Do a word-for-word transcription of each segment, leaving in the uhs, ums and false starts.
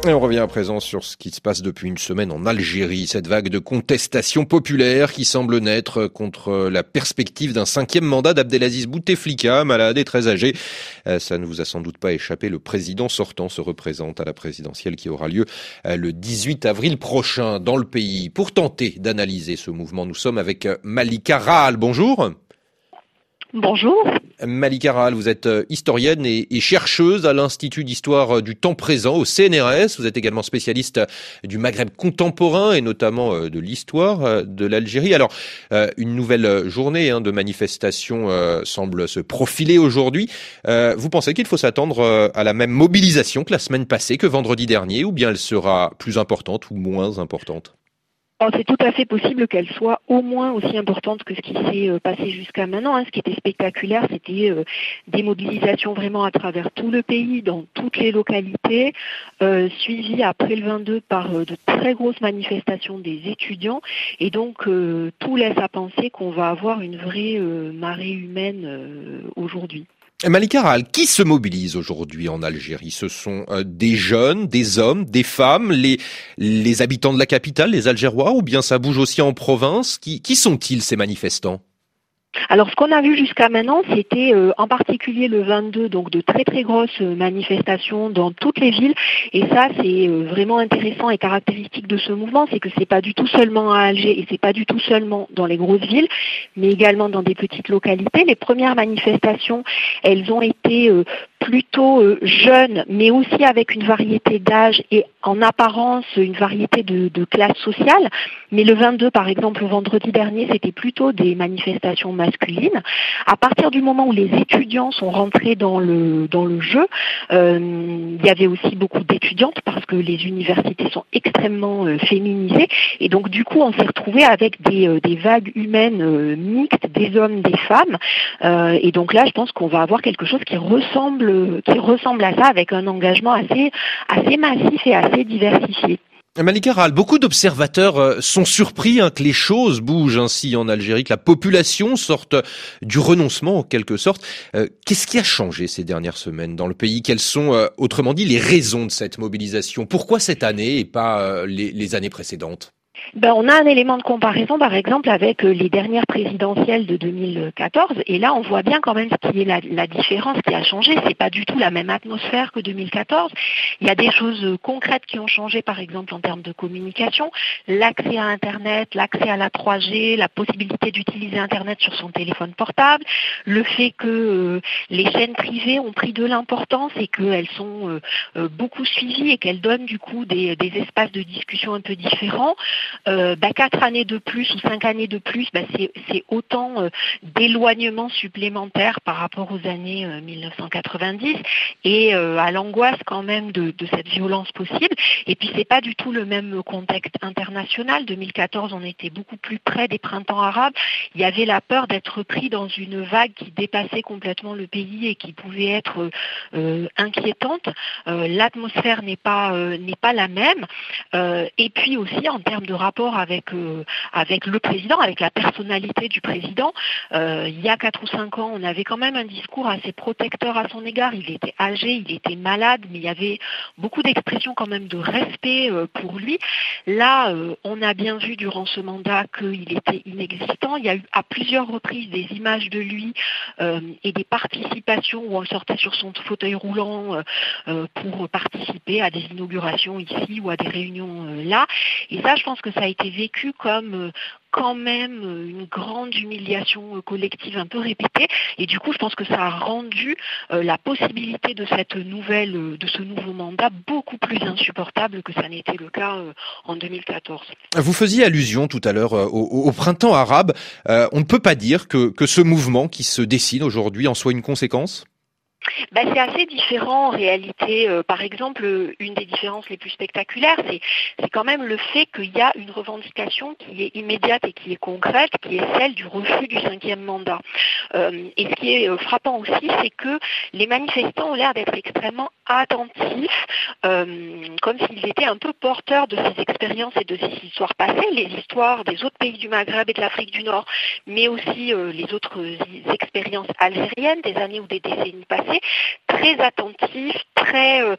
Et on revient à présent sur ce qui se passe depuis une semaine en Algérie, cette vague de contestation populaire qui semble naître contre la perspective d'un cinquième mandat d'Abdelaziz Bouteflika, malade et très âgé. Ça ne vous a sans doute pas échappé, le président sortant se représente à la présidentielle qui aura lieu le dix-huit avril prochain dans le pays. Pour tenter d'analyser ce mouvement, nous sommes avec Malika Rahal. Bonjour. Bonjour. Malika Rahal, vous êtes historienne et, et chercheuse à l'Institut d'histoire du temps présent au C N R S. Vous êtes également spécialiste du Maghreb contemporain et notamment de l'histoire de l'Algérie. Alors, une nouvelle journée hein, de manifestation euh, semble se profiler aujourd'hui. Euh, vous pensez qu'il faut s'attendre à la même mobilisation que la semaine passée, que vendredi dernier, ou bien elle sera plus importante ou moins importante ? Alors, c'est tout à fait possible qu'elle soit au moins aussi importante que ce qui s'est passé jusqu'à maintenant. Hein. Ce qui était spectaculaire, c'était euh, des mobilisations vraiment à travers tout le pays, dans toutes les localités, euh, suivies après le vingt-deux par euh, de très grosses manifestations des étudiants. Et donc, euh, tout laisse à penser qu'on va avoir une vraie euh, marée humaine euh, aujourd'hui. Malika Rahal, qui se mobilise aujourd'hui en Algérie ? Ce sont euh, des jeunes, des hommes, des femmes, les les habitants de la capitale, les Algérois, ou bien ça bouge aussi en province ? Qui, qui sont-ils ces manifestants ? Alors, ce qu'on a vu jusqu'à maintenant, c'était euh, en particulier le vingt-deux, donc de très très grosses manifestations dans toutes les villes. Et ça, c'est euh, vraiment intéressant et caractéristique de ce mouvement, c'est que c'est pas du tout seulement à Alger et c'est pas du tout seulement dans les grosses villes, mais également dans des petites localités. Les premières manifestations, elles ont été euh, plutôt euh, jeunes, mais aussi avec une variété d'âge et en apparence une variété de, de classe sociale. Mais le vingt-deux, par exemple, le vendredi dernier, c'était plutôt des manifestations masculines. À partir du moment où les étudiants sont rentrés dans le dans le jeu, euh, il y avait aussi beaucoup d'étudiantes parce que les universités sont extrêmement euh, féminisées et donc du coup on s'est retrouvé avec des euh, des vagues humaines euh, mixtes, des hommes, des femmes euh, et donc là je pense qu'on va avoir quelque chose qui ressemble qui ressemble à ça avec un engagement assez assez massif et assez diversifié. Malika Rahal, beaucoup d'observateurs sont surpris hein, que les choses bougent ainsi en Algérie, que la population sorte du renoncement en quelque sorte. Euh, qu'est-ce qui a changé ces dernières semaines dans le pays ? Quelles sont, euh, autrement dit, les raisons de cette mobilisation ? Pourquoi cette année et pas euh, les, les années précédentes ? Ben, on a un élément de comparaison, par exemple, avec les dernières présidentielles de deux mille quatorze. Et là, on voit bien quand même ce qui est la, la différence qui a changé. C'est pas du tout la même atmosphère que deux mille quatorze. Il y a des choses concrètes qui ont changé, par exemple, en termes de communication. L'accès à Internet, l'accès à la trois G, la possibilité d'utiliser Internet sur son téléphone portable, le fait que euh, les chaînes privées ont pris de l'importance et qu'elles sont euh, euh, beaucoup suivies et qu'elles donnent du coup des, des espaces de discussion un peu différents. Euh, bah, quatre années de plus ou cinq années de plus, bah, c'est, c'est autant euh, d'éloignement supplémentaire par rapport aux années euh, mille neuf cent quatre-vingt-dix et euh, à l'angoisse quand même de, de cette violence possible. Et puis c'est pas du tout le même contexte international. deux mille quatorze, on était beaucoup plus près des printemps arabes. Il y avait la peur d'être pris dans une vague qui dépassait complètement le pays et qui pouvait être euh, inquiétante. Euh, l'atmosphère n'est pas euh, n'est pas la même. Euh, et puis aussi en termes de rapport avec euh, avec le président, avec la personnalité du président. Euh, il y a quatre ou cinq ans, on avait quand même un discours assez protecteur à son égard. Il était âgé, il était malade, mais il y avait beaucoup d'expressions quand même de respect euh, pour lui. Là, euh, on a bien vu durant ce mandat qu'il était inexistant. Il y a eu à plusieurs reprises des images de lui euh, et des participations où on sortait sur son fauteuil roulant euh, euh, pour participer à des inaugurations ici ou à des réunions euh, là. Et ça, je pense que ça a été vécu comme euh, quand même une grande humiliation collective un peu répétée et du coup je pense que ça a rendu euh, la possibilité de cette nouvelle de ce nouveau mandat beaucoup plus insupportable que ça n'était le cas euh, en deux mille quatorze. Vous faisiez allusion tout à l'heure euh, au, au printemps arabe. Euh, on ne peut pas dire que, que ce mouvement qui se dessine aujourd'hui en soit une conséquence ? Ben, c'est assez différent en réalité. Euh, par exemple, une des différences les plus spectaculaires, c'est, c'est quand même le fait qu'il y a une revendication qui est immédiate et qui est concrète, qui est celle du refus du cinquième mandat. Euh, et ce qui est euh, frappant aussi, c'est que les manifestants ont l'air d'être extrêmement attentifs, euh, comme s'ils étaient un peu porteurs de ces expériences et de ces histoires passées, les histoires des autres pays du Maghreb et de l'Afrique du Nord, mais aussi euh, les autres expériences algériennes des années ou des décennies passées, très attentifs, très, euh, très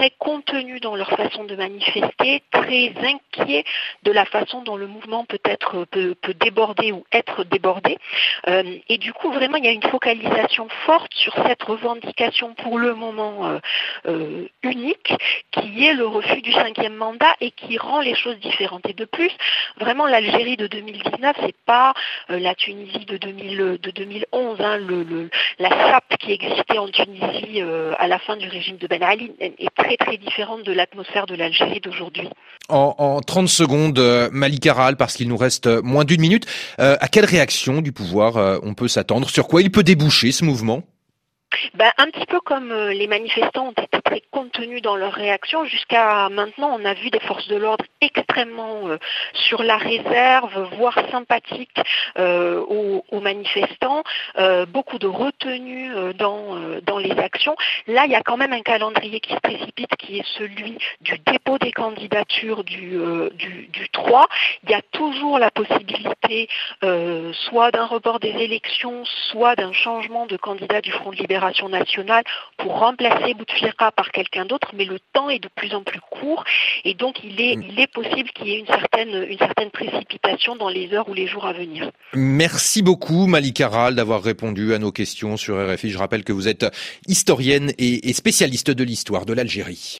très contenus dans leur façon de manifester, très inquiets de la façon dont le mouvement peut être peut, peut déborder ou être débordé. Euh, et du coup, vraiment, il y a une focalisation forte sur cette revendication pour le moment euh, euh, unique, qui est le refus du cinquième mandat et qui rend les choses différentes. Et de plus, vraiment, l'Algérie de deux mille dix-neuf, c'est pas euh, la Tunisie de, deux mille, de deux mille onze, hein, le, le, la S A P qui existait en Tunisie euh, à la fin du régime de Ben Ali est très très différente de l'atmosphère de l'Algérie d'aujourd'hui. En, en trente secondes, euh, Malika Ral, parce qu'il nous reste moins d'une minute, euh, à quelle réaction du pouvoir euh, on peut s'attendre? Sur quoi il peut déboucher ce mouvement? Ben, un petit peu comme euh, les manifestants ont été très contenus dans leur réaction, jusqu'à maintenant on a vu des forces de l'ordre extrêmement euh, sur la réserve, voire sympathiques euh, aux, aux manifestants, euh, beaucoup de retenue euh, dans, euh, dans les actions. Là il y a quand même un calendrier qui se précipite, qui est celui du dépôt des candidatures du, euh, du, du trois. Il y a toujours la possibilité euh, soit d'un report des élections, soit d'un changement de candidat du Front de Libération nationale pour remplacer Bouteflika par quelqu'un d'autre, mais le temps est de plus en plus court et donc il est, il est possible qu'il y ait une certaine, une certaine précipitation dans les heures ou les jours à venir. Merci beaucoup Malika Ral d'avoir répondu à nos questions sur R F I. Je rappelle que vous êtes historienne et spécialiste de l'histoire de l'Algérie.